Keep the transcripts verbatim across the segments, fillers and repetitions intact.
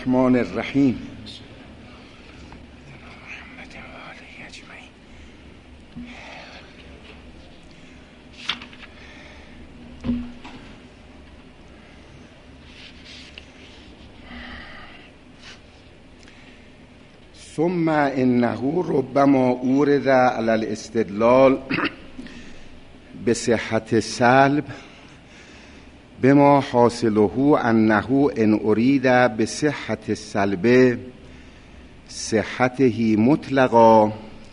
الرحمن الرحیم. ثم انه ربما اورد علی الاستدلال بصحت سلب بما حاصله انه ان اريد بصحت السلب صحته مطلقا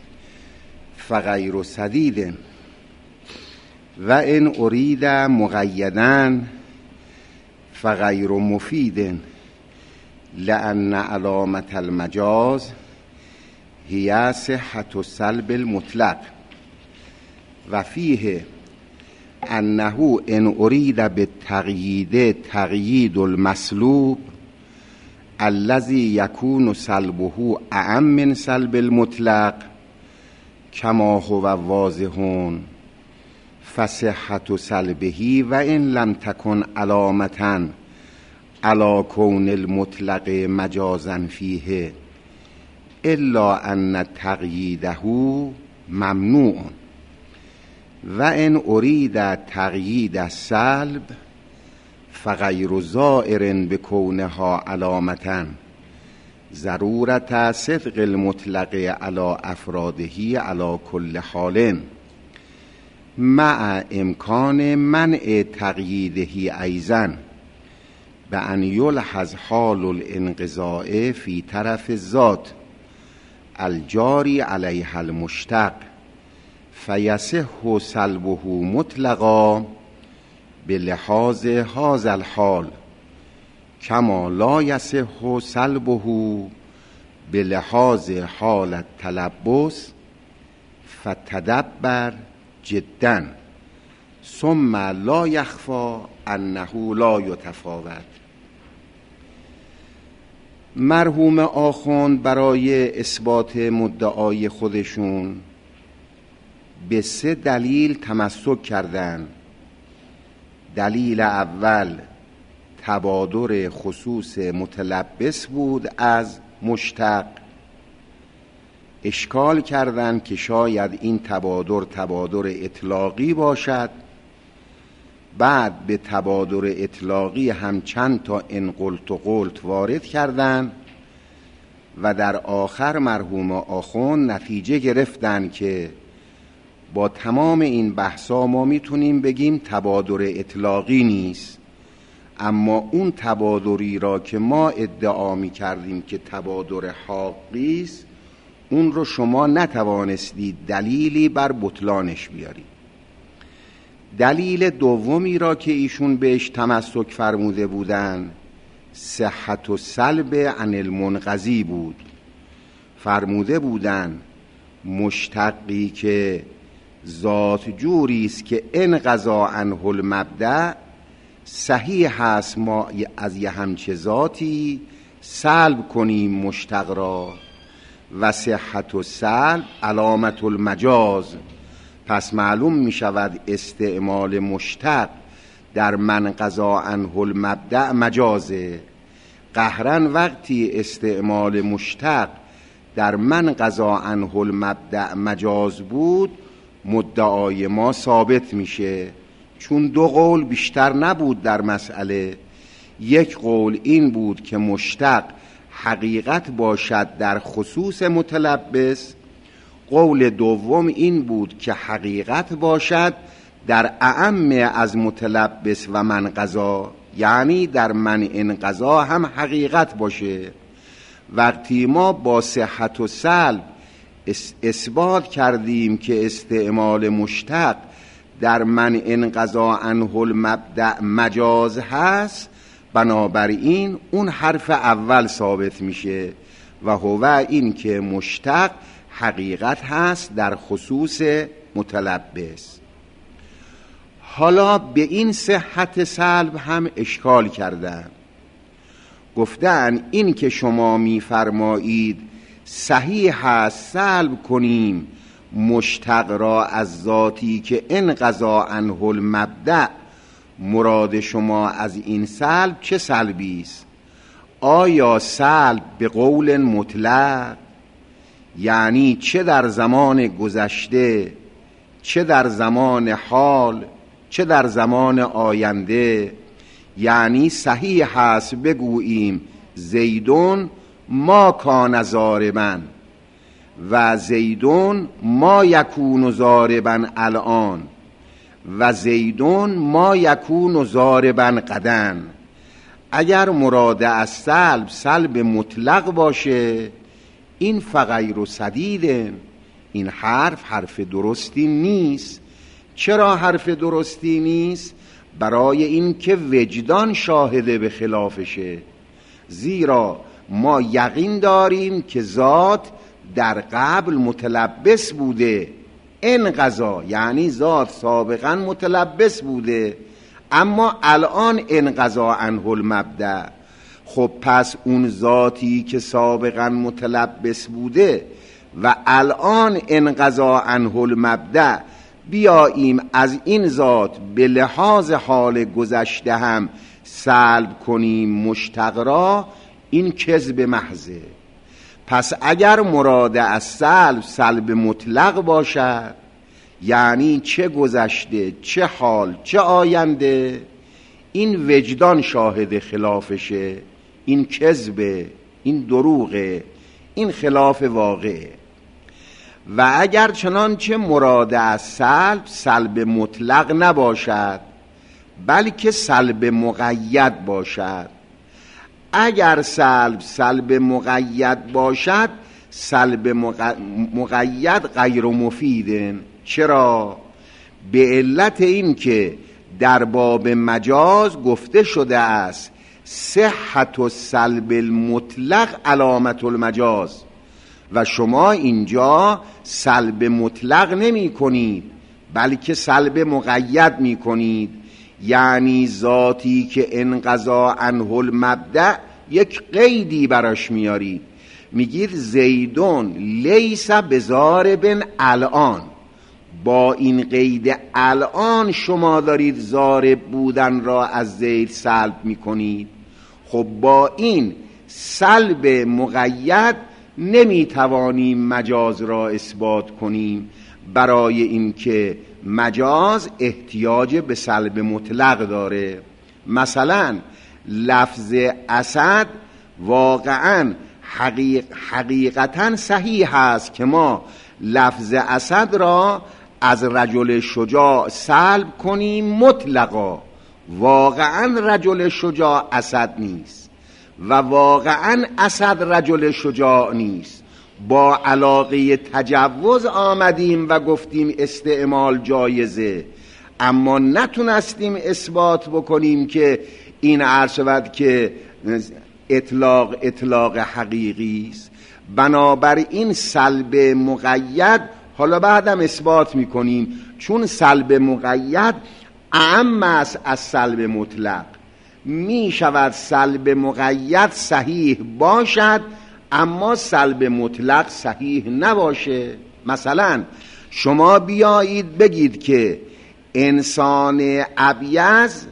فغیر سدید و ان اريد مقیدا فغیر مفید لأن علامة المجاز هي صحة السلب المطلق و فيه انه ان اريد بالتقیید تقیید المسلوب الذي يكون سلبه اعم من سلب المطلق كما هو واضح فصحة سلبه و ان لم تكن علامة على كون المطلق مجازا فيه الا ان تقییده ممنوع و ان اريد تقیید السلب فغیر زائر بکونها علامة ضرورت صدق المطلق على افراده على كل حال مع امکان منع تقییده ایضا بأن یلحظ حال الانقضاء في طرف الذات الجاری علیها المشتق فیصح سلبه مطلقا بلحاظ هذا الحال کما لا یصح سلبه بلحاظ حال التلبس فتدبر جدا ثم لا یخفی انه لا یتفاوت. مرحوم آخوند برای اثبات مدعای خودشون به سه دلیل تمسک کردند. دلیل اول تبادر خصوص متلبس بود از مشتق. اشکال کردند که شاید این تبادر تبادر اطلاقی باشد. بعد به تبادر اطلاقی هم چند تا ان قلت و قلت وارد کردند و در آخر مرحوم آخوند نتیجه گرفتن که با تمام این بحثا ما میتونیم بگیم تبادر اطلاقی نیست، اما اون تبادری را که ما ادعا میکردیم که تبادر حقی است اون رو شما نتوانستید دلیلی بر بطلانش بیارید. دلیل دومی را که ایشون بهش تمسک فرموده بودن صحت و سلب عن المنقضی بود. فرموده بودن مشتقی که ذات جوری است که انقضا عنه المبدأ صحیح هست ما از یه همچه ذاتی سلب کنیم مشتق را و صحت و سلب علامت المجاز. پس معلوم می شود استعمال مشتق در من قضا عنه المبدأ مجازه. قهرن وقتی استعمال مشتق در من قضا عنه المبدأ مجاز بود مدعای ما ثابت میشه، چون دو قول بیشتر نبود در مسئله. یک قول این بود که مشتق حقیقت باشد در خصوص متلبس، قول دوم این بود که حقیقت باشد در اعم از متلبس و منقضا، یعنی در من انقضا هم حقیقت باشه. وقتی ما با صحت و سلب اثبات کردیم که استعمال مشتق در من انقضا عنه المبدأ مجاز هست، بنابراین اون حرف اول ثابت میشه و هو این که مشتق حقیقت هست در خصوص متلبس. حالا به این صحت سلب هم اشکال کردن. گفتن این که شما میفرمایید صحیح هست سلب کنیم مشتق را از ذاتی که انقضا عنه المبدأ، مراد شما از این سلب چه سلبی است؟ آیا سلب به قول مطلق، یعنی چه در زمان گذشته، چه در زمان حال، چه در زمان آینده، یعنی صحیح هست بگوییم زیدون ما کان ضاربا و زیدون ما یکون ضاربا الان و زیدون ما یکون ضاربا غدا. اگر مراد از سلب سلب مطلق باشه این فغیر و سدیده، این حرف حرف درستی نیست. چرا حرف درستی نیست؟ برای این که وجدان شاهده به خلافشه، زیرا ما یقین داریم که ذات در قبل متلبس بوده، انقضا یعنی ذات سابقا متلبس بوده اما الان انقضا عنه المبدأ. خب پس اون ذاتی که سابقا متلبس بوده و الان انقضا عنه المبدأ، بیاییم از این ذات به لحاظ حال گذشته هم سلب کنیم مشتق را، این کذب محضه. پس اگر مراد از سلب سلب مطلق باشد، یعنی چه گذشته چه حال چه آینده، این وجدان شاهد خلافشه، این کذبه، این دروغه، این خلاف واقعه. و اگر چنانچه مراد از سلب سلب مطلق نباشد بلکه سلب مقید باشد، اگر سلب سلب مقید باشد سلب مقید غیر مفیدن. چرا؟ به علت این که در باب مجاز گفته شده است صحت و سلب المطلق علامت المجاز، و شما اینجا سلب مطلق نمی کنید بلکه سلب مقید می کنید، یعنی ذاتی که انقضا عنه المبدأ یک قیدی براش میارید، میگید زیدون لیس بضارب الان، با این قید الان شما دارید ضارب بودن را از زید سلب میکنید. خب با این سلب مقید نمیتوانیم مجاز را اثبات کنیم، برای اینکه مجاز احتیاج به سلب مطلق داره. مثلا لفظ اسد واقعا حقیق حقیقتا صحیح است که ما لفظ اسد را از رجل شجاع سلب کنیم مطلقا، واقعا رجل شجاع اسد نیست و واقعا اسد رجل شجاع نیست. با علاقه تجوز آمدیم و گفتیم استعمال جایزه، اما نتونستیم اثبات بکنیم که این عرض شود که اطلاق اطلاق حقیقی است. بنابراین سلب مقید حالا بعدم اثبات میکنیم، چون سلب مقید اعم است از سلب مطلق. می شود سلب مقید صحیح باشد اما سلب مطلق صحیح نباشه. مثلا شما بیایید بگید که انسان ابیض،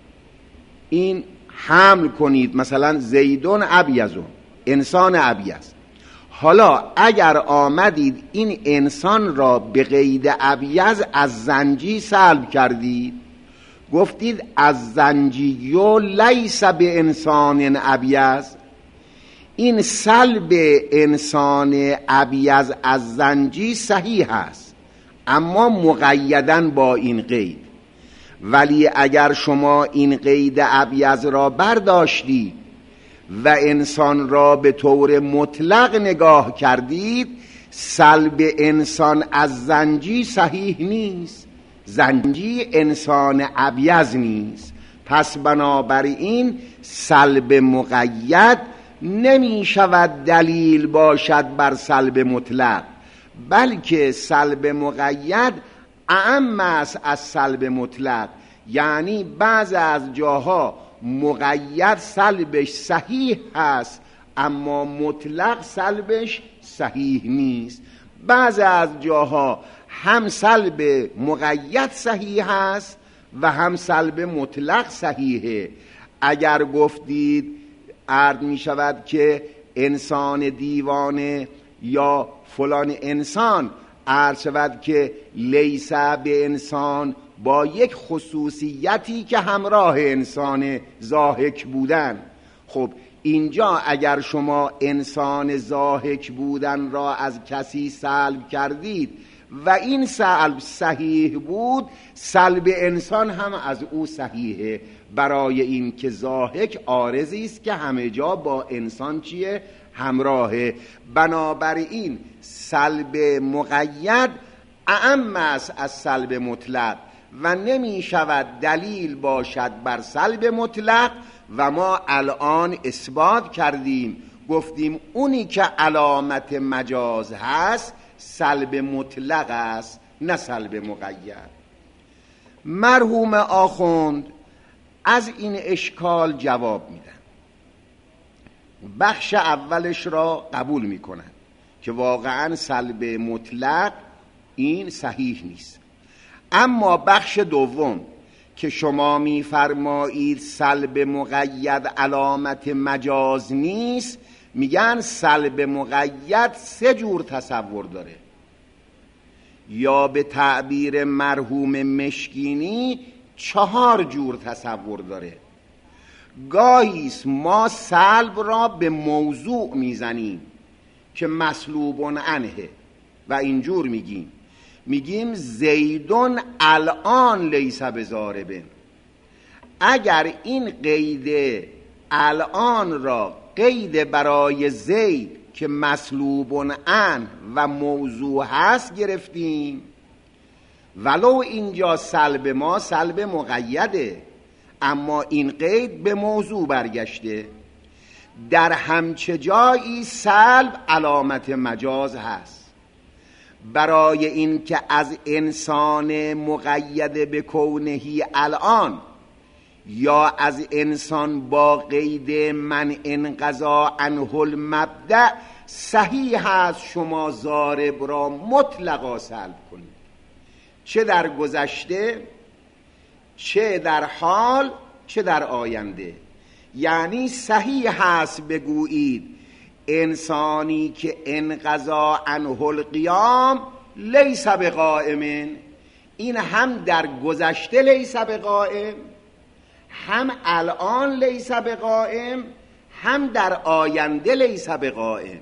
این حمل کنید مثلا زیدون ابیضون، انسان ابیض. حالا اگر آمدید این انسان را به قید ابیض از زنجی سلب کردید، گفتید از زنجیو لیس به انسان ابیض، این سلب انسان ابیض از زنجی صحیح است اما مقیدن با این قید. ولی اگر شما این قید ابیض را برداشتید و انسان را به طور مطلق نگاه کردید، سلب انسان از زنجی صحیح نیست، زنجی انسان ابیض نیست. پس بنابراین سلب مقید نمی شود دلیل باشد بر سلب مطلق، بلکه سلب مقید اعم است از سلب مطلق. یعنی بعض از جاها مقید سلبش صحیح هست اما مطلق سلبش صحیح نیست. بعض از جاها هم سلب مقید صحیح هست و هم سلب مطلق صحیحه. اگر گفتید عرض می شود که انسان دیوانه یا فلان انسان، عرض شود که لیس به انسان، با یک خصوصیتی که همراه انسان ضاحک بودن. خب اینجا اگر شما انسان ضاحک بودن را از کسی سلب کردید و این سلب صحیح بود، سلب انسان هم از او صحیحه، برای این که ضاحک عارضی است که همه جا با انسان چیه؟ همراهه. بنابراین سلب مقید اعم است از سلب مطلق و نمی شود دلیل باشد بر سلب مطلق. و ما الان اثبات کردیم، گفتیم اونی که علامت مجاز هست سلب مطلق است، نه سلب مقید. مرحوم آخوند از این اشکال جواب میدن. بخش اولش را قبول میکنن که واقعا سلب مطلق این صحیح نیست، اما بخش دوم که شما میفرمایید سلب مقید علامت مجاز نیست، میگن سلب مقید سه جور تصور داره، یا به تعبیر مرحوم مشکینی چهار جور تصور داره. گاهیست ما سلب را به موضوع میزنیم که مسلوب عنه و اینجور میگیم میگیم زیدون الان لیس بضارب. اگر این قید الان را قید برای زید که مسلوب عنه و موضوع هست گرفتیم، ولو اینجا سلب ما سلب مقیده، اما این قید به موضوع برگشته، در همچه جایی سلب علامت مجاز هست. برای این که از انسان مقید به کونهی الان یا از انسان با قید من انقضا عنه المبدأ صحیح هست شما ضارب را مطلقا سلب کنید، چه در گذشته چه در حال چه در آینده. یعنی صحیح هست بگویید انسانی که انقضا عنه القیام لیس بقائم، این هم در گذشته لیس بقائم، هم الان لیس بقائم، هم در آینده لیس بقائم.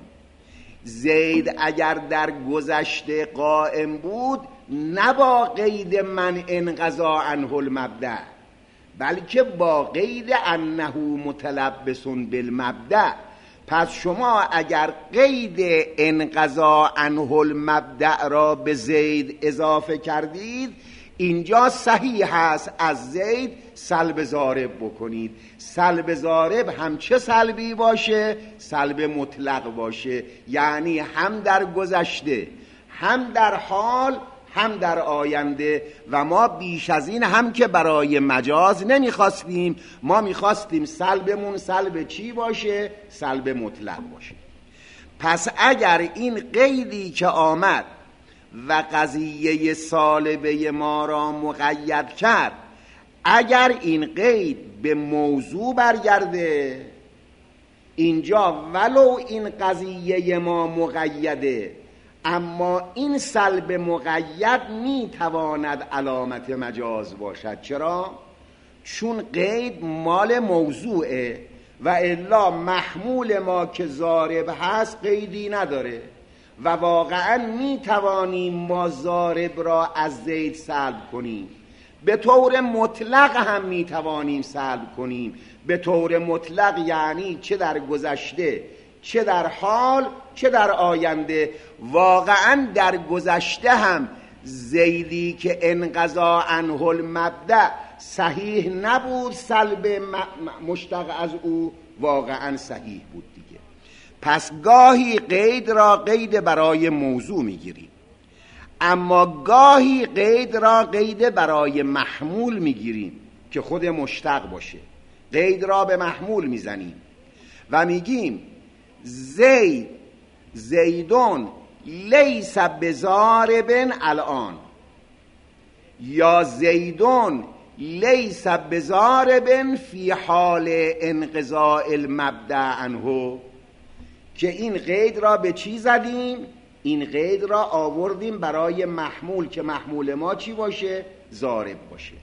زید اگر در گذشته قائم بود نه با قید من انقضا عنه المبدأ، بلکه با قید انه متلبس بالمبدأ. پس شما اگر قید انقضا عنه المبدأ را به زید اضافه کردید، اینجا صحیح هست از زید سلب ضارب بکنید. سلب ضارب هم چه سلبی باشه؟ سلب مطلق باشه، یعنی هم در گذشته هم در حال هم در آینده. و ما بیش از این هم که برای مجاز نمیخواستیم، ما میخواستیم سلبمون سلب چی باشه؟ سلب مطلق باشه. پس اگر این قیدی که آمد و قضیه سالبه ما را مقید کرد، اگر این قید به موضوع برگرده، اینجا ولو این قضیه ما مقیده، اما این سلب مقید میتواند علامت مجاز باشد. چرا؟ چون قید مال موضوعه و الا محمول ما که ضارب هست قیدی نداره و واقعا میتوانیم ما ضارب را از زید سلب کنیم، به طور مطلق هم میتوانیم سلب کنیم. به طور مطلق یعنی چه در گذشته چه در حال چه در آینده. واقعا در گذشته هم زیدی که انقضا عنه المبدأ صحیح نبود، سلب مشتق از او واقعا صحیح بود دیگه. پس گاهی قید را قید برای موضوع میگیریم، اما گاهی قید را قید برای محمول میگیریم که خود مشتق باشه. قید را به محمول میزنیم و میگیم زید زیدون لیس بضارب الان، یا زیدون لیس بضارب فی حال انقضاء المبدأ عنه، که این قید را به چی زدیم؟ این قید را آوردیم برای محمول که محمول ما چی باشه؟ ضارب باشه.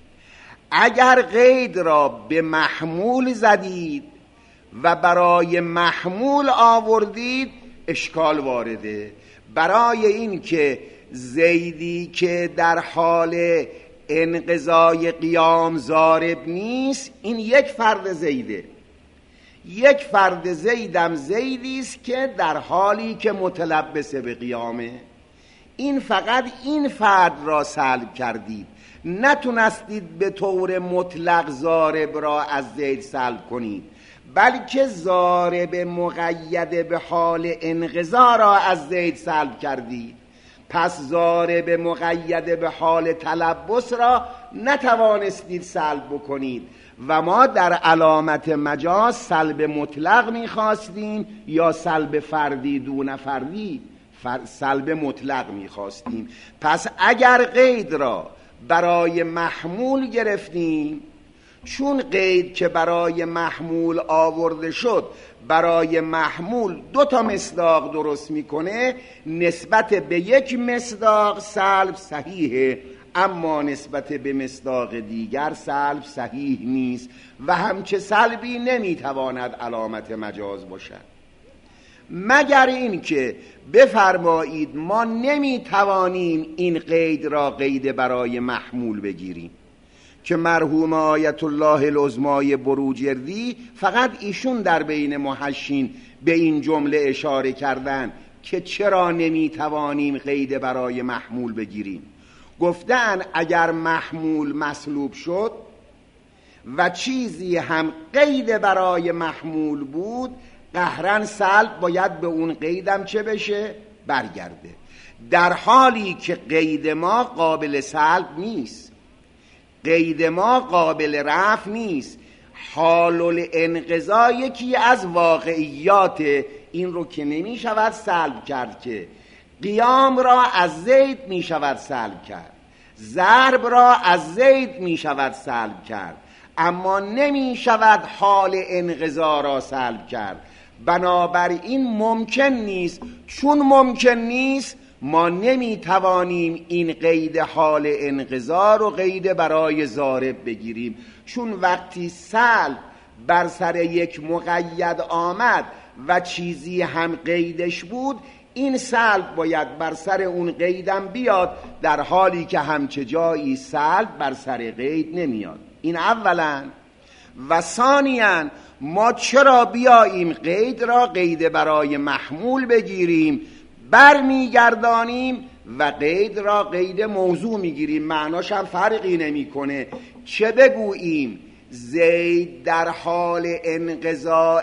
اگر قید را به محمول زدید و برای محمول آوردید اشکال وارده. برای این که زیدی که در حال انقضای قیام ضارب نیست، این یک فرد زیده. یک فرد زیدم زیدی است که در حالی که متلبس به قیامه. این فقط این فرد را سلب کردید، نتونستید به طور مطلق ضارب را از زید سلب کنید، بلکه ضارب مقید به حال انقضا را از زید سلب کردید. پس ضارب مقید به حال تلبس را نتوانستید سلب بکنید و ما در علامت مجاز سلب مطلق میخواستیم یا سلب فردی دون فردی؟ سلب مطلق میخواستیم. پس اگر قید را برای محمول گرفتیم، چون قید که برای محمول آورده شد برای محمول دو تا مصداق درست میکنه، نسبت به یک مصداق سلب صحیحه، اما نسبت به مصداق دیگر سلب صحیح نیست و همچه سلبی نمیتواند علامت مجاز باشد، مگر این که بفرمایید ما نمیتوانیم این قید را قید برای محمول بگیریم، که مرحوم آیت الله العظمای بروجردی فقط ایشون در بین محشین به این جمله اشاره کردن که چرا نمیتوانیم قید برای محمول بگیریم. گفتن اگر محمول مسلوب شد و چیزی هم قید برای محمول بود، قهرن سلب باید به اون قیدم چه بشه؟ برگرده. در حالی که قید ما قابل سلب نیست، قید ما قابل رفع نیست. حال الانقضا یکی از واقعیات این رو که نمی شود سلب کرد، که قیام را از زید می شود سلب کرد، ضرب را از زید می شود سلب کرد، اما نمی شود حال انقضا را سلب کرد. بنابراین ممکن نیست. چون ممکن نیست، ما نمی توانیم این قید حال انقضا رو قید برای ضارب بگیریم، چون وقتی سلب بر سر یک مقید آمد و چیزی هم قیدش بود، این سلب باید بر سر اون قیدم بیاد، در حالی که همچه جایی سلب بر سر قید نمیاد. این اولا. و ثانیاً ما چرا بیاییم قید را قید برای محمول بگیریم، برمیگردانیم و قید را قید موضوع میگیریم؟ معناش هم فرقی نمیکنه. چه بگوییم زید در حال انقضاء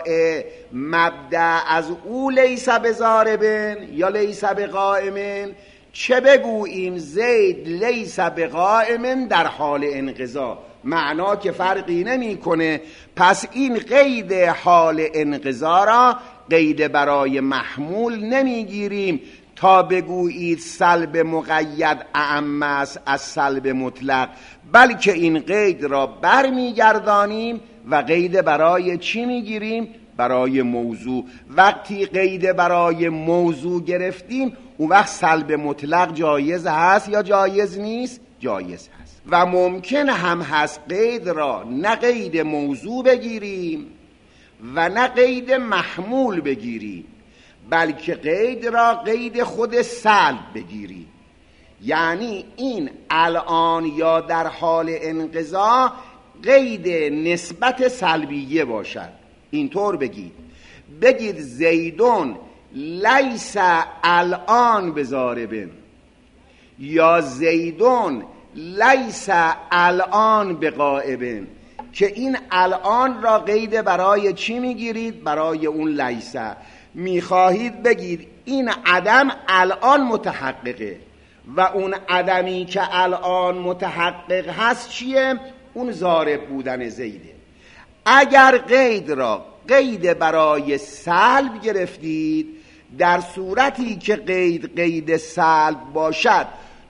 مبدأ از او لیس بضاربن یا لیس بقائمن، چه بگوییم زید لیس بقائمن در حال انقضاء، معنا که فرقی نمیکنه. پس این قید حال انقضا را قید برای محمول نمیگیریم تا بگویید سلب مقید اعم است از سلب مطلق، بلکه این قید را برمیگردانیم و قید برای چی میگیریم؟ برای موضوع. وقتی قید برای موضوع گرفتیم، اون وقت سلب مطلق جایز هست یا جایز نیست؟ جایز هست. و ممکن هم هست قید را نه قید موضوع بگیریم و نه قید محمول بگیریم، بلکه قید را قید خود سلب بگیریم. یعنی این الان یا در حال انقضا قید نسبت سلبیه باشد. اینطور بگید، بگید زیدون لیس الان بضاربن یا زیدون لیس الان بقائبن، که این الان را قید برای چی میگیرید؟ برای اون لیسه. میخواهید بگید این عدم الان متحققه و اون عدمی که الان متحقق هست چیه؟ اون ضارب بودن زیده. اگر قید را قید برای سلب گرفتید، در صورتی که قید قید سلب باشد،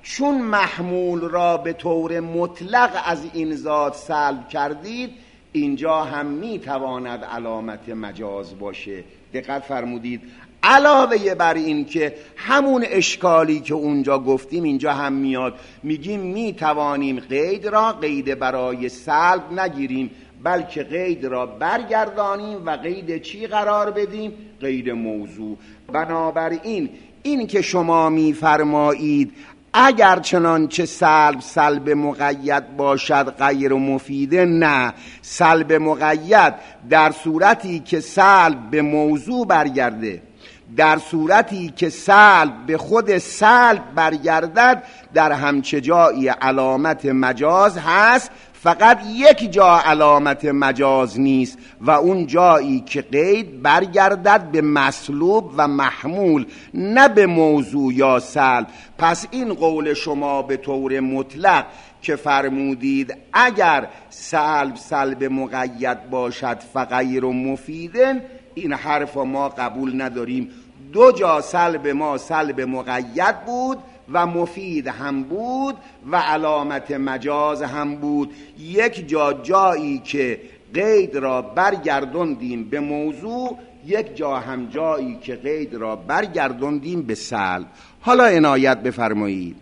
چون محمول را به طور مطلق از این ذات سلب کردید، اینجا هم میتواند علامت مجاز باشه. دقت فرمودید؟ علاوه بر این که همون اشکالی که اونجا گفتیم اینجا هم میاد، میگیم میتوانیم قید را قید برای سلب نگیریم، بلکه قید را برگردانیم و قید چی قرار بدیم؟ قید موضوع. بنابراین این که شما میفرمایید اگر چنانچه سلب سلب مقید باشد غیر مفیده، نه، سلب مقید در صورتی که سلب به موضوع برگرده، در صورتی که سلب به خود سلب برگردد، در همچه جایی علامت مجاز هست، فقط یک جا علامت مجاز نیست و اون جایی که قید برگردد به مسلوب و محمول، نه به موضوع یا سلب. پس این قول شما به طور مطلق که فرمودید اگر سلب سلب مقید باشد فغیر مفیدن، این حرف ما قبول نداریم. دو جا سلب ما سلب مقید بود و مفید هم بود و علامت مجاز هم بود. یک جا جایی که قید را برگردوندیم به موضوع، یک جا هم جایی که قید را برگردوندیم به سلب. حالا عنایت بفرمایید.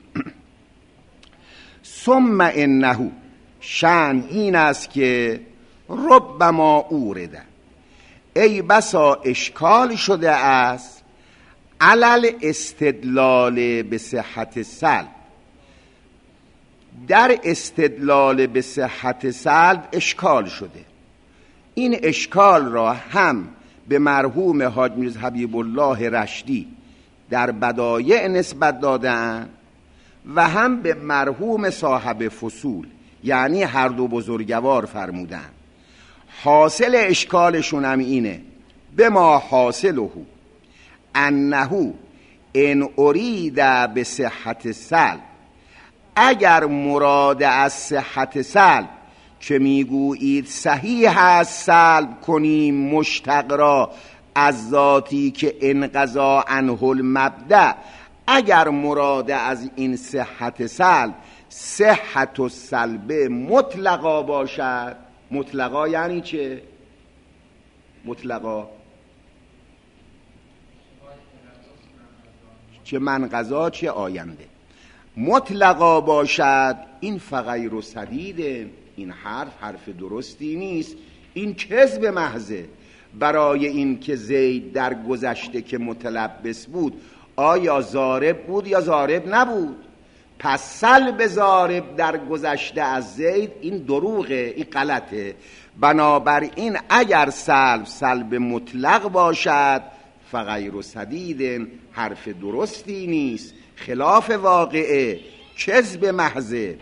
ثم انه، شأن این است که ربما اورده، ای بسا اشکال شده است، علل استدلال به صحت سلب، در استدلال به صحت سلب اشکال شده. این اشکال را هم به مرحوم حاج میرزا حبیب الله رشدی در بدایع نسبت دادن و هم به مرحوم صاحب فصول، یعنی هر دو بزرگوار فرمودن. حاصل اشکالشون هم اینه، به ما حاصله انه ان ارید به صحت سلب، اگر مراد از صحت سلب که میگویید صحیح است سلب کنیم مشتق را از ذاتی که انقضا عنه المبدأ، اگر مراد از این صحت سلب صحت و سلب مطلقا باشد. مطلقا یعنی چه؟ مطلقا چه منقضا چه آینده. مطلقا باشد، این فغیر و سدیده. این حرف حرف درستی نیست، این کذب محضه. برای این که زید در گذشته که متلبس بود آیا ضارب بود یا ضارب نبود؟ پس سلب ضارب در گذشته از زید این دروغه، این غلطه. بنابراین اگر سلب سلب مطلق باشد فغیر و سدید، حرف درستی نیست، خلاف واقعه، کذب محضه.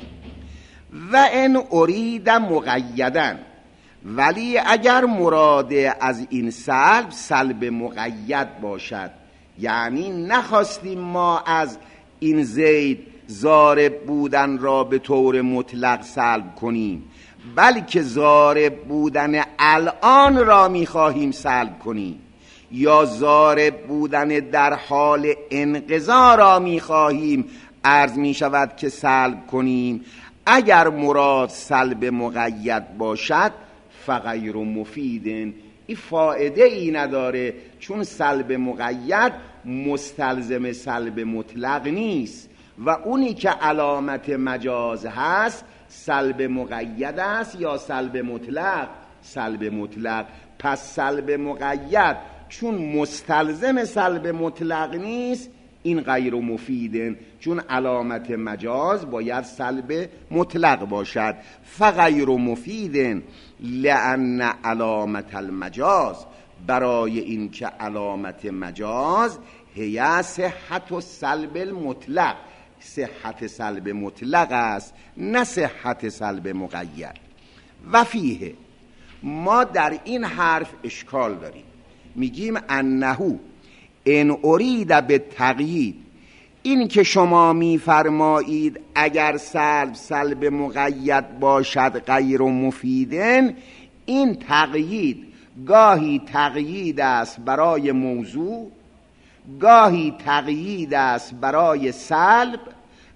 و ان ارید مقیدن، ولی اگر مراد از این سلب سلب مقید باشد، یعنی نخواستیم ما از این زید ضارب بودن را به طور مطلق سلب کنیم، بلکه ضارب بودن الان را میخواهیم سلب کنیم، یا ضارب بودن در حال انقضا را میخواهیم عرض میشود که سلب کنیم، اگر مراد سلب مقید باشد فغیر مفیدن، این فایده ای نداره، چون سلب مقید مستلزم سلب مطلق نیست و اونی که علامت مجاز هست سلب مقید است یا سلب مطلق؟ سلب مطلق. پس سلب مقید چون مستلزم سلب مطلق نیست، این غیر مفیدن، چون علامت مجاز باید سلب مطلق باشد. فغیر مفیدن لأن علامت المجاز، برای این که علامت مجاز هی صحت و سلب المطلق، صحت سلب مطلق است نه صحت سلب مقید. و فیه، ما در این حرف اشکال داریم، میگیم انه ان ارید به تقیید، این که شما میفرمایید اگر سلب سلب مقید باشد غیر مفیدن، این تقیید گاهی تقیید است برای موضوع، گاهی تقیید است برای سلب،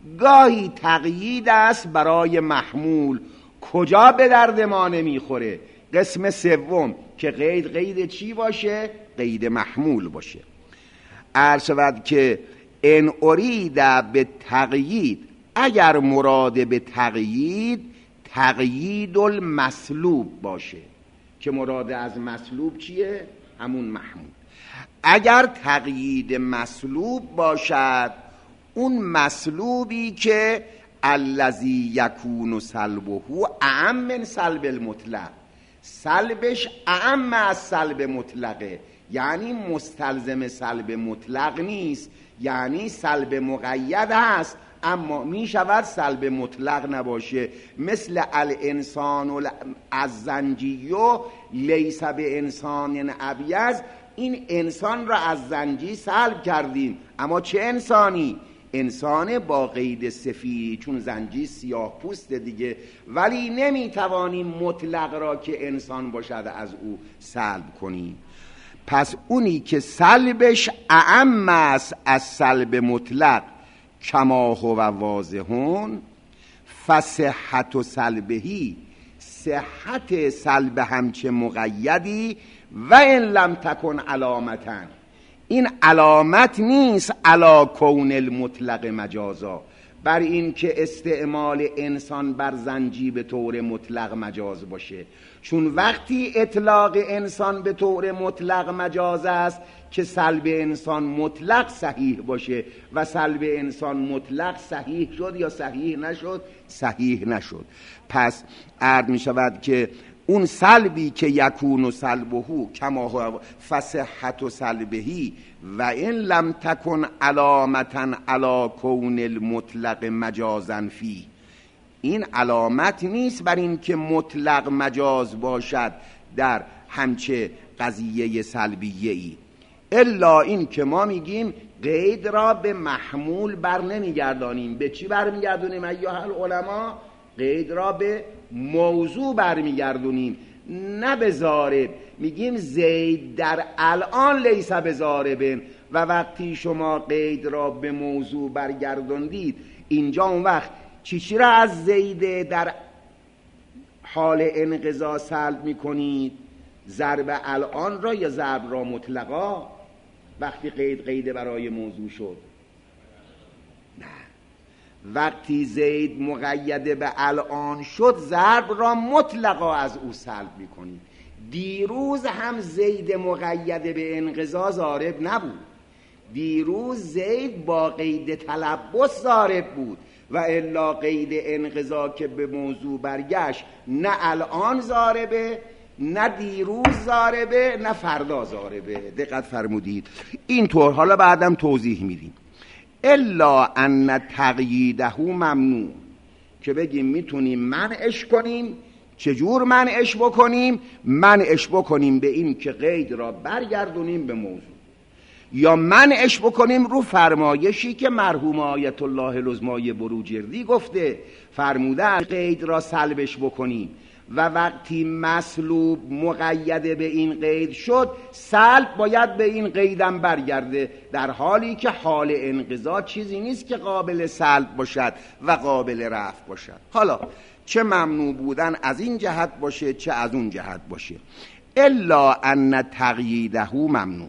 گاهی تقیید است برای محمول. کجا به درد ما نمیخوره؟ قسم سوم که قید قید چی باشه؟ قید محمول باشه. عرض شود که ان ارید به تقیید، اگر مراد به تقیید تقیید المسلوب باشه، که مراد از مسلوب چیه؟ همون محمول. اگر تقیید مسلوب باشد، اون مسلوبی که الذی یکون سلبه اعم من سلب المطلق، سلبش اعم از سلب مطلقه، یعنی مستلزم سلب مطلق نیست، یعنی سلب مقید هست اما می شود سلب مطلق نباشه. مثل الانسان الزنجیو لیس به انسان ابیض، این انسان را از زنجی سلب کردیم، اما چه انسانی؟ انسان با قید سفید، چون زنجی سیاه پوست دیگه، ولی نمیتوانیم مطلق را که انسان باشد از او سلب کنیم. پس اونی که سلبش اعم است از سلب مطلق کما هو واضحون، فصحت سلبهی، صحت سلب همچه مقیدی و ان لم تکن علامتن، این علامت نیست علا کون المطلق مجازا، بر این که استعمال انسان بر زنجی به طور مطلق مجاز باشه. چون وقتی اطلاق انسان به طور مطلق مجاز است که سلب انسان مطلق صحیح باشه، و سلب انسان مطلق صحیح شد یا صحیح نشد؟ صحیح نشد. پس عرض می شود که اون سلبی که یکون و سلبه کما هو فصحت و سلبهی و این لم تکن علامتا علا کون المطلق مجازن فی، این علامت نیست بر این که مطلق مجاز باشد در همچه قضیه سلبیه ای، الا این که ما میگیم قید را به محمول بر نمیگردانیم. به چی بر میگردونیم ایها العلماء؟ قید را به موضوع برمیگردونیم، نه به ضارب. میگیم زید در الان لیس به ضاربن، و وقتی شما قید را به موضوع برگردوندید، اینجا اون وقت چی چی را از زید در حال انقضا سلب میکنید؟ ضرب الان را یا ضرب را مطلقا؟ وقتی قید قید برای موضوع شد، نه، وقتی زید مقید به الان شد ضرب را مطلقا از او سلب میکنید. دیروز هم زید مقید به انقضا ضارب نبود، دیروز زید با قید تلبس ضارب بود، و الا قید انقضا که به موضوع برگشت نه الان ضاربه، نه دیروز ضاربه، نه فردا ضاربه. دقت فرمودید؟ اینطور حالا بعدم توضیح میدیم. الا ان تقییده ممنوع، که بگیم میتونیم منعش کنیم. چجور منعش بکنیم؟ منعش بکنیم به این که قید را برگردونیم به موضوع، یا منعش بکنیم رو فرمایشی که مرحوم آیت الله العظمی بروجردی گفته، فرموده قید را سلبش بکنیم، و وقتی مسلوب مقید به این قید شد سلب باید به این قیدم برگرده، در حالی که حال انقضا چیزی نیست که قابل سلب باشد و قابل رفع باشد. حالا چه ممنوع بودن از این جهت باشه چه از اون جهت باشه. الا ان تقییده ممنوع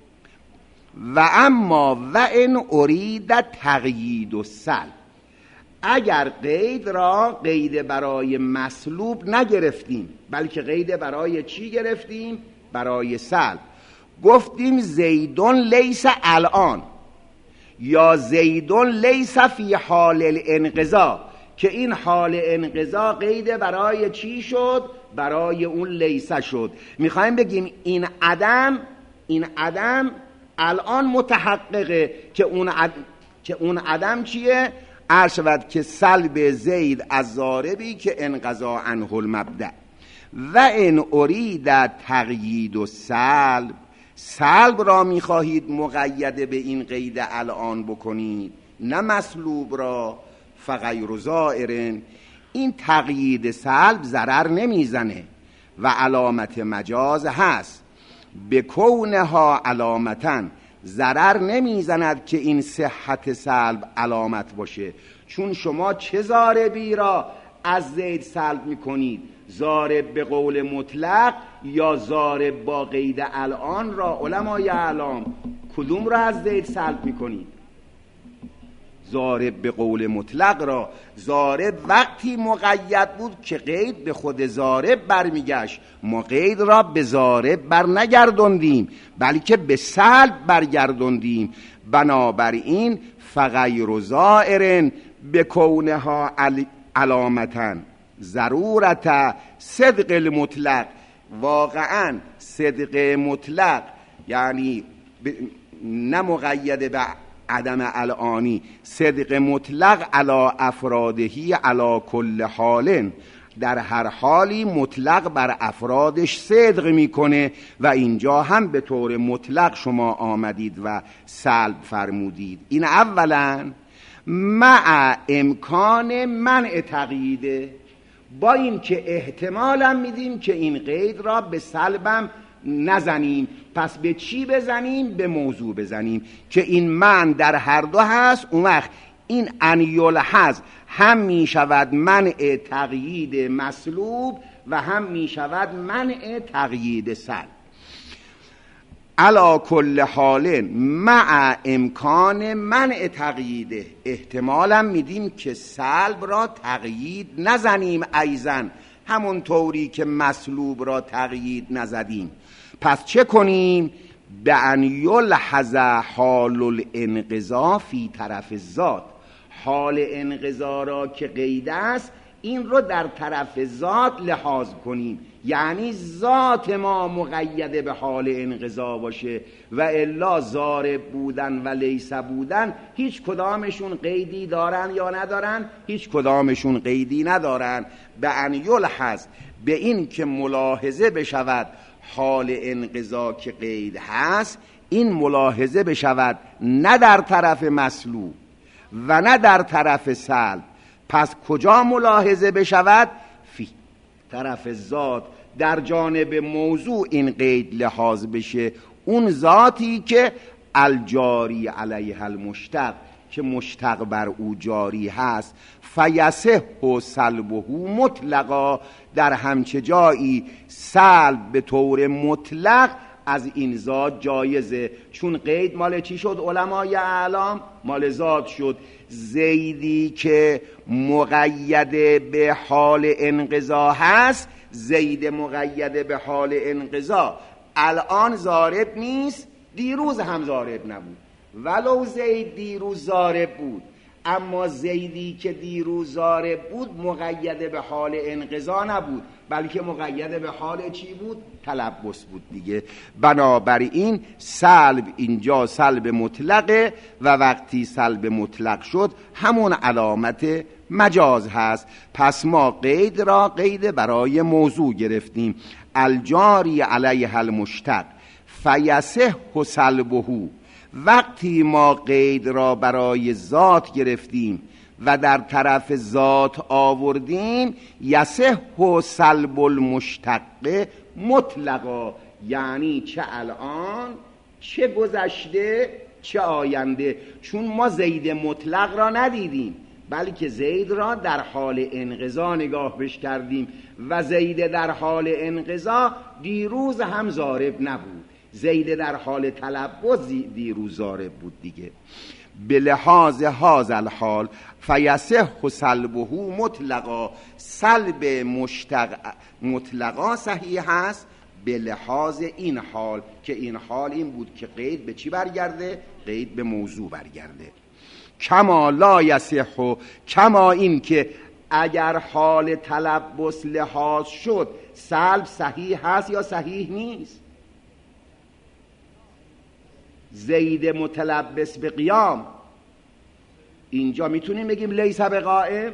و اما و ان ارید تقیید و سلب، اگر قید را قید برای مسلوب نگرفتیم بلکه قید برای چی گرفتیم؟ برای سلب. گفتیم زیدون لیس الان یا زیدون لیس فی حال الانقضا، که این حال انقضا قید برای چی شد؟ برای اون لیس شد. میخوایم بگیم این عدم این عدم الان متحققه که اون عدم, که اون عدم چیه؟ عرض شود که سلب زید از ضاربی که انقضا عنه المبدأ. و ان ارید تقیید و سلب، سلب را میخواهید مقید به این قید الان بکنید نه مسلوب را، فغیر زائرن، این تقیید سلب ضرر نمیزنه و علامت مجاز هست. به کونها علامتن، ضرر نمیزند که این صحت سلب علامت باشه، چون شما چه ضاربی را از زید سلب میکنید؟ ضارب به قول مطلق یا ضارب با قید الان را؟ علمای اعلام کدوم را از زید سلب میکنید؟ ضارب به قول مطلق را. ضارب وقتی مقید بود که قید به خود ضارب برمیگشت، ما قید را به ضارب بر نگردوندیم بلکه به سلب برگردوندیم. بنابراین فغیر ظاهر به کونها علامتا ضرورت صدق المطلق. واقعا صدق مطلق یعنی نه مقید به عدم الانی، صدق مطلق علی افرادهی علی کل حال، در هر حالی مطلق بر افرادش صدق میکنه و اینجا هم به طور مطلق شما آمدید و سلب فرمودید. این اولا مع امکان منع تقییده، با این که احتمالم میدیم که این قید را به سلبم نزنیم. پس به چی بزنیم؟ به موضوع بزنیم که این من در هر دو هست. اون وقت این ان یلحظ هم می شود منع تقیید مسلوب و هم می شود منع تقیید سلب. علا کل حال مع امکان منع تقییده، احتمالا میدیم که سلب را تقیید نزنیم ایزن، همون طوری که مسلوب را تقیید نزدیم. پس چه کنیم؟ به ان یلحظ حال الانقضا فی طرف ذات، حال انقضا را که قید است این رو در طرف ذات لحاظ کنیم، یعنی ذات ما مقید به حال انقضا باشه و الا ضارب بودن و لیس بودن هیچ کدامشون قیدی دارن یا ندارن؟ هیچ کدامشون قیدی ندارن. به ان یلحظ، به این که ملاحظه بشود حال انقضا که قید هست، این ملاحظه بشود نه در طرف مسلوب و نه در طرف سلب. پس کجا ملاحظه بشود؟ فی طرف ذات، در جانب موضوع این قید لحاظ بشه، اون ذاتی که الجاری علیه المشتق، که مشتق بر او جاری هست. فیصح و سلبه مطلقا، در همچه جایی سلب به طور مطلق از این ذات جایزه. چون قید مال چی شد علمای اعلام؟ مال ذات شد. زیدی که مقید به حال انقضا هست، زید مقید به حال انقضا الان ضارب نیست، دیروز هم ضارب نبود. ولو زید دیروز ضارب بود، اما زیدی که دیروز ضارب بود مقید به حال انقضا نبود، بلکه مقید به حال چی بود؟ تلبس بود دیگه. بنابراین سلب اینجا سلب مطلقه و وقتی سلب مطلق شد همون علامت مجاز هست. پس ما قید را قید برای موضوع گرفتیم، الجاری علیه المشتق فیصح و سلبه. وقتی ما قید را برای ذات گرفتیم و در طرف ذات آوردیم، یصح و سلب المشتق مطلقا، یعنی چه الان چه گذشته چه آینده. چون ما زید مطلق را ندیدیم بلکه زید را در حال انقضا نگاه بش کردیم و زید در حال انقضا دیروز هم ضارب نبود، زید در حال تلبس دیروز ضارب بود دیگه. به لحاظ هذا الحال فیصح و سلبه مطلقا، سلب مشتق مطلقا صحیح است به لحاظ این حال، که این حال این بود که قید به چی برگرده؟ قید به موضوع برگرده. کما لا یصح، کما این که اگر حال تلبس لحاظ شد سلب صحیح هست یا صحیح نیست؟ زید متلبس به قیام، اینجا میتونیم بگیم لیس به قائم.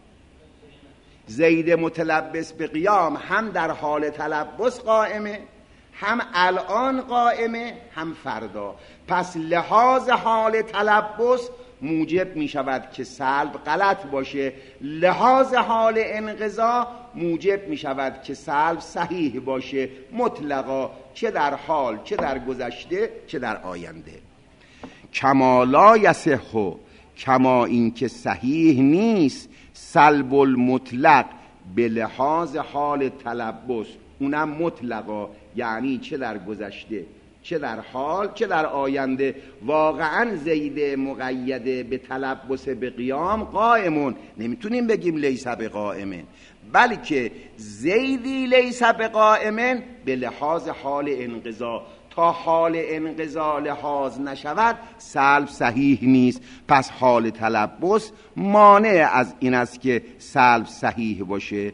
زید متلبس به قیام هم در حال تلبس قائمه، هم الان قائمه، هم فردا. پس لحاظ حال تلبس موجب می شود که سلب غلط باشه، لحاظ حال انقضا موجب می شود که سلب صحیح باشه مطلقا، چه در حال چه در گذشته چه در آینده. کما لا یصح، کما این که صحیح نیست سلب المطلق به لحاظ حال تلبس، اونم مطلقا، یعنی چه در گذشته چه در حال چه در آینده. واقعا زید مقیده به تلبس به قیام قائمون، نمیتونیم بگیم لیس به قائمن، بلکه زیدی لیس به قائمن به لحاظ حال انقضا. تا حال انقضا لحاظ نشود سلب صحیح نیست. پس حال تلبس مانع از این است که سلب صحیح باشه.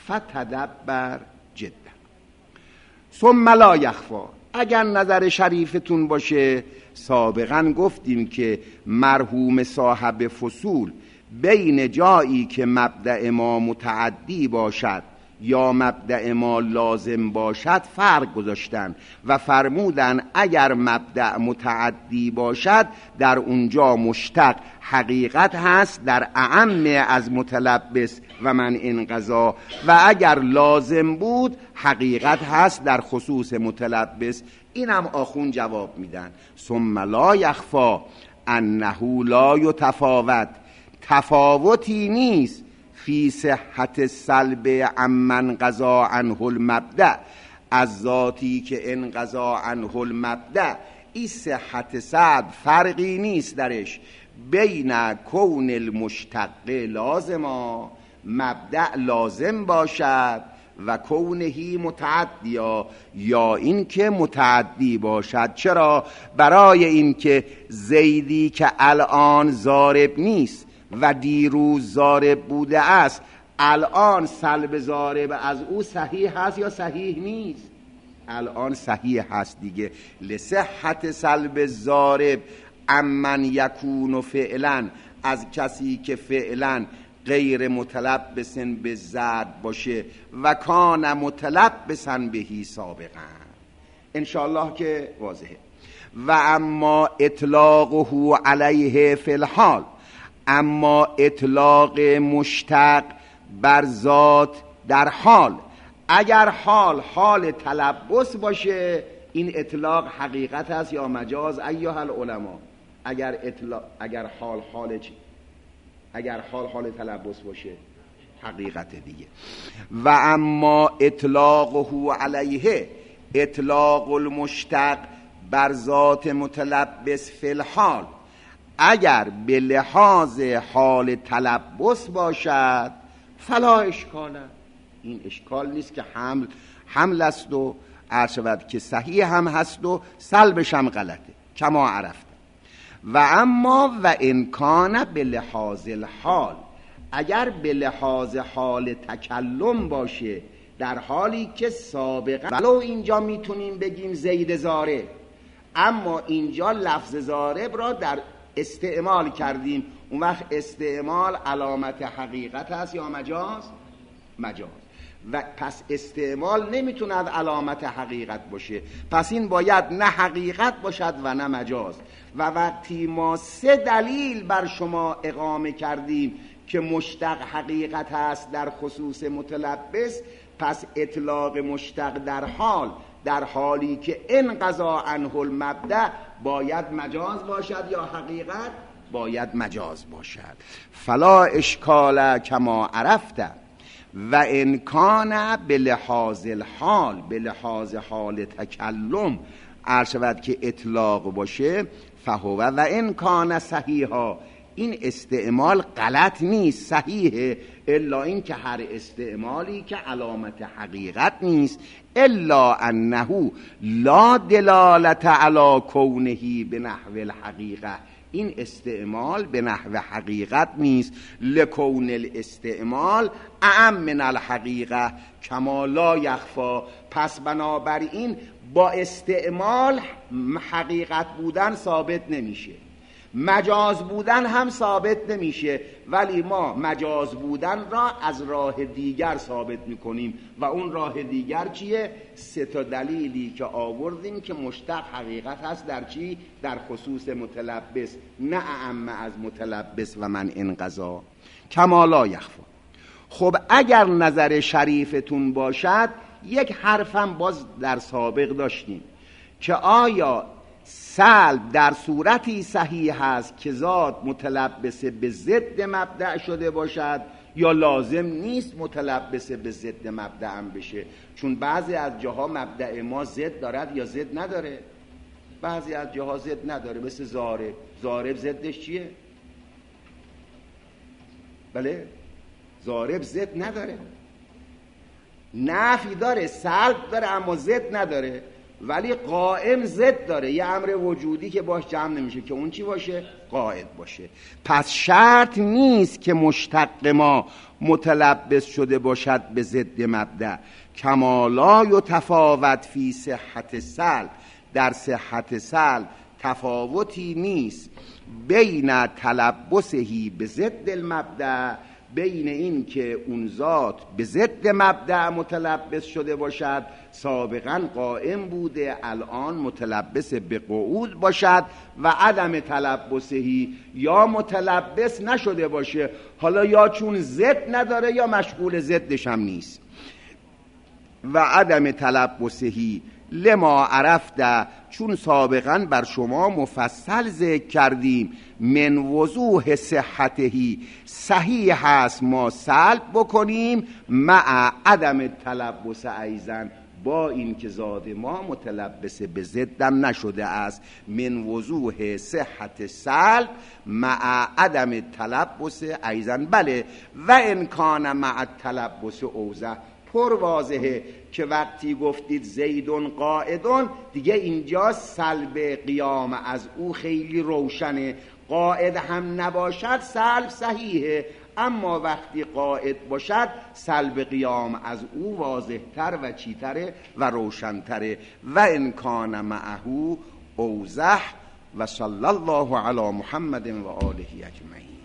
فتدبر جدا. ثم لا یخفا، اگر نظر شریفتون باشه، سابقا گفتیم که مرحوم صاحب فصول بین جایی که مبدأ ما متعدی باشد یا مبدأ ما لازم باشد فرق گذاشتن و فرمودن اگر مبدأ متعدی باشد در اونجا مشتق حقیقت هست در اعم از متلبس و من انقضا، و اگر لازم بود حقیقت هست در خصوص متلبس. اینم آخون جواب میدن. ثم لا یخفا انه لا یتفاوت، تفاوتی نیست فی صحت سلب عمن قضا عنه المبدأ، از ذاتی که انقضا عنه المبدأ، این صحت سلب فرقی نیست درش بین کون المشتق لازما، مبدأ لازم باشد، و کونهی متعدیا، یا این که متعدی باشد. چرا؟ برای این که زیدی که الان ضارب نیست و دیروز ضارب بوده است، الان سلب ضارب از او صحیح هست یا صحیح نیست؟ الان صحیح هست دیگه. لصحت سلب ضارب امن یکون فعلا، از کسی که فعلا غیر متلبسن به زد باشه و کان متلبسن بهی سابقا. انشاءالله که واضحه. و اما اطلاقه علیه فی الحال، اما اطلاق مشتق بر ذات در حال، اگر حال حال تلبس باشه این اطلاق حقیقت است یا مجاز ایها العلماء؟ اگر اطلاق اگر حال حال چی؟ اگر حال حال تلبس باشه حقیقت دیگه. و اما اطلاقه علیه، اطلاق المشتق بر ذات متلبس فی الحال، اگر به لحاظ حال تلبس باشد فلا اشکال، این اشکال نیست که حمل حمل است و عرض شود که صحیح هم هست و سلبش هم غلطه کما عرفت. و اما و امکان به لحاظ الحال، اگر به لحاظ حال تکلم باشه در حالی که سابقا، ولو اینجا میتونیم بگیم زید ضارب، اما اینجا لفظ ضارب را در استعمال کردیم، اون وقت استعمال علامت حقیقت است یا مجاز؟ مجاز. و پس استعمال نمیتوند علامت حقیقت باشه، پس این باید نه حقیقت باشد و نه مجاز. و وقتی ما سه دلیل بر شما اقامه کردیم که مشتق حقیقت است در خصوص متلبس، پس اطلاق مشتق در حال، در حالی که انقضا عنه المبدأ باید مجاز باشد یا حقیقت؟ باید مجاز باشد. فلا اشکال کما عرفت. و امکان به لحاظ الحال، به لحاظ حال تکلم عرض شود که اطلاق باشه، فهو و امکان صحیحا، این استعمال غلط نیست، صحیحه، الا این که هر استعمالی که علامت حقیقت نیست، الا انه لا دلالت علی کونه به نحو الحقیقه، این استعمال به نحو حقیقت نیست، لکون الاستعمال اعم من الحقیقه کما لا یخفا. پس بنابراین با استعمال حقیقت بودن ثابت نمیشه، مجاز بودن هم ثابت نمیشه، ولی ما مجاز بودن را از راه دیگر ثابت میکنیم و اون راه دیگر چیه؟ سه تا دلیلی که آوردیم که مشتق حقیقت هست در چی؟ در خصوص متلبس، نه اعم از متلبس و من انقضا کما لا یخفا. خب اگر نظر شریفتون باشد، یک حرفم باز در سابق داشتیم که آیا سلب در صورتی صحیح هست که ذات متلبس به ضد مبدأ شده باشد یا لازم نیست متلبس به ضد مبدأ هم بشه، چون بعضی از جاها مبدأ ما ضد دارد یا ضد نداره، بعضی از جاها ضد نداره، مثل ضارب. ضارب ضدش چیه؟ بله، ضارب ضد نداره، نفی داره، سلب داره اما ضد نداره. ولی قائم ضد داره، یه امر وجودی که باش جمع نمیشه، که اون چی باشه؟ قائد باشه. پس شرط نیست که مشتق ما متلبس شده باشد به ضد مبدأ. کما لا یتفاوت فی صحت سلب، در صحت سلب تفاوتی نیست بین تلبسهی به ضد المبدأ، بین این که اون ذات به ضد مبدأ متلبس شده باشد، سابقا قائم بوده الان متلبس به قعود باشد، و عدم تلبسهی یا متلبس نشده باشه، حالا یا چون ضد نداره یا مشغول ضدش هم نیست. و عدم تلبسهی لما عرفته، چون سابقا بر شما مفصل ذکر کردیم، من وضوح صحتهی، صحیح هست ما سلب بکنیم، مع عدم تلبس ایزن، با این که ذات ما متلبس به ضدم نشده است. من وضوح صحت سلب مع عدم تلبس ایزن. بله، و امکان مع تلبس اوضح، پر واضحه که وقتی گفتید زیدون قائدون، دیگه اینجا سلب قیام از او خیلی روشنه. قائد هم نباشد سلب صحیحه، اما وقتی قائد باشد سلب قیام از او واضحتر و چیتره و روشنتره. و امکان معه اوضح. و صلی الله علی محمد و آله اجمعین.